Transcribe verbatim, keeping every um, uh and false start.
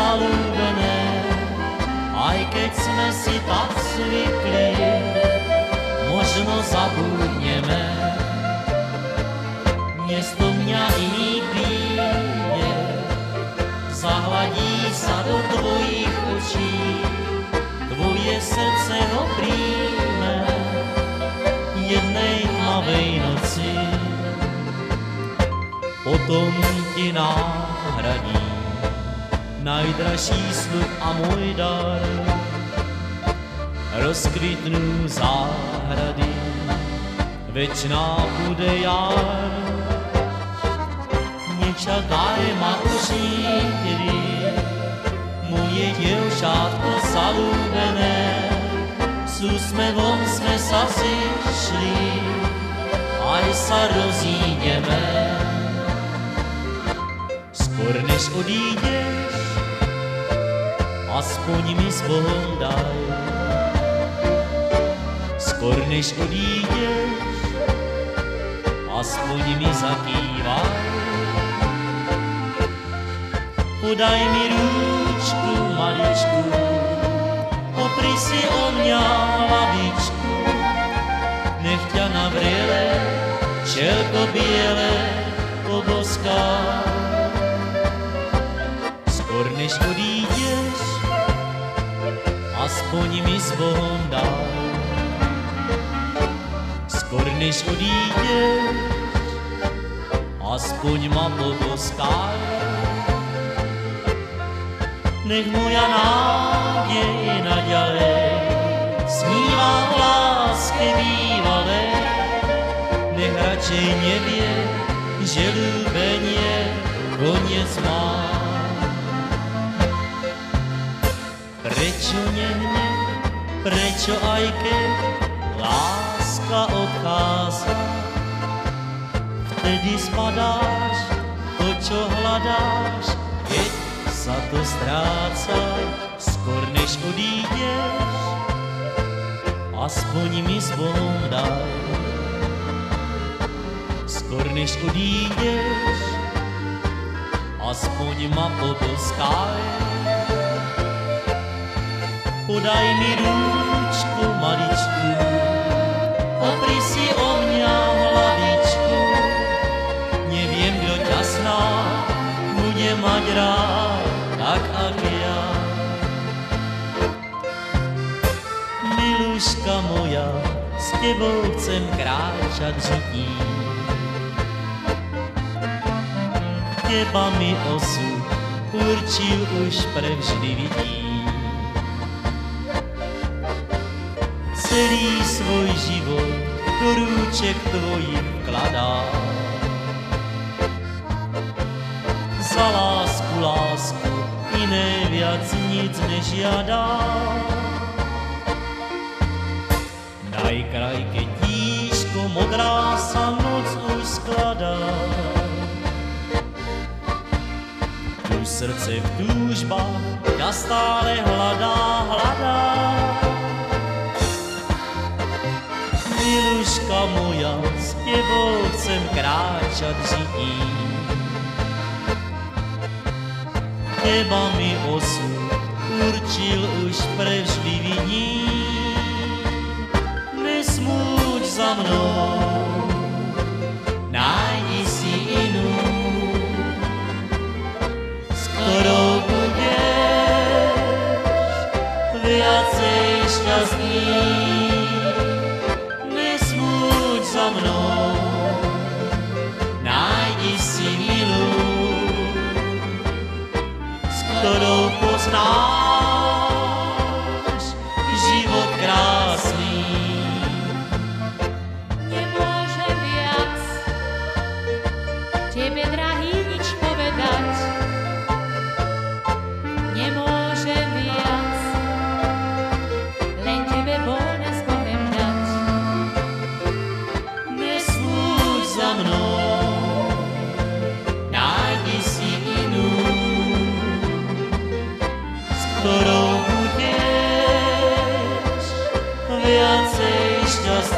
zaľúbené, aj keď sme si tak zvykli, možno zabudneme. Dnes do mňa iný príde, zahladí sa do tvojich očí, tvoje srdce ho príjme jednej tmavej noci. Potom ti náhradí najdražší sľub a môj dar. Rozkvitnú záhrady, večná bude jar. Nečakaj ma už nikdy, moje dievčátko zaľúbené, s úsmevom sme sa zišli, aj sa rozídeme. Skôr než odídeš, aspoň mi s Bohom daj. Skôr než odídeš, aspoň mi zakývaj. Podaj mi rúčku maličku, opri si o mňa hlavičku, nech ťa na vrele čelko biele poboská. Skôr než odídeš, aspoň mi s Bohom daj. Skôr než odídeš, aspoň ma poboskaj. Nech moja nádej naďalej snívá o láske bývalej, nech radšej nevie, že ľúbenie koniec má. Prečo nehne, prečo aj keď láska odchádza, vtedy spadáš to, čo hľadáš, keď sa to stráca. Skôr než odídeš, aspoň mi s Bohom daj. Skôr než odídeš, aspoň ma poboskaj. Podaj mi rúčku maličku, opri si o mňa hlavičku, neviem, kto ťa snáď bude mať rád tak ako ja. Miluška moja, s tebou chcem kráčať žití, teba mi osud určil už prevždy vidí. Celý svoj život do rúček tvojich vkladá, za lásku, lásku, iné viac nic nežiadá. Daj kraj, keď tíško modrá sa noc už skladá, tu srdce v túžbách ťa stále hľadá, hľadá. Miluška moja, s tebou chcem kráčať žití, teba mi osud určil už prevždy vidí. Nesmúť za mnou, nájdi si inú, s ktorou budeš viacej šťastný. Nesmúť za mnou, nájdi si milú, ktorou poznáš život krásny. Nemôžem viac tebe, drahý, nič povedať. Nemôžem viac, len tebe voľnosť poviem dať. Nesmúť za mnou, nájdi si inú, ktorou budeš viacej šťastný.